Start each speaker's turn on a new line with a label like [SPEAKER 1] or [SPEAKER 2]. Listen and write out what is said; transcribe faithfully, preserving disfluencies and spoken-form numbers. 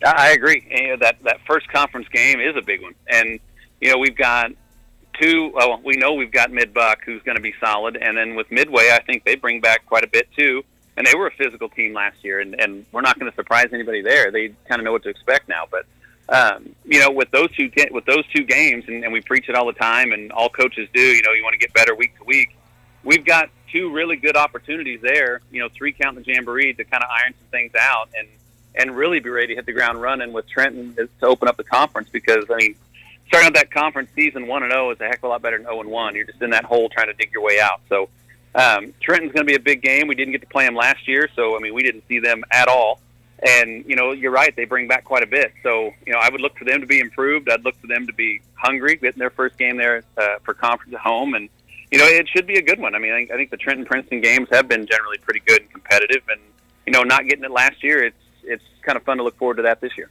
[SPEAKER 1] I agree. And, you know, that that first conference game is a big one, and you know we've got two. Well, we know we've got Mid-Buck, who's going to be solid, and then with Midway, I think they bring back quite a bit too. And they were a physical team last year, and, and we're not going to surprise anybody there. They kind of know what to expect now. But um, you know, with those two with those two games, and, and we preach it all the time, and all coaches do. You know, you want to get better week to week. We've got two really good opportunities there. You know, three count the Jamboree to kind of iron some things out, and and really be ready to hit the ground running with Trenton to open up the conference. Because I mean, starting out that conference season one and zero is a heck of a lot better than zero and one. You're just in that hole trying to dig your way out. So. Um, Trenton's going to be a big game. We didn't get to play them last year, so, I mean, we didn't see them at all. And, you know, you're right, they bring back quite a bit. So, you know, I would look for them to be improved. I'd look for them to be hungry, getting their first game there uh, for conference at home. And, you know, it should be a good one. I mean, I, I think the Trenton-Princeton games have been generally pretty good and competitive. And, you know, not getting it last year, it's it's kind of fun to look forward to that this year.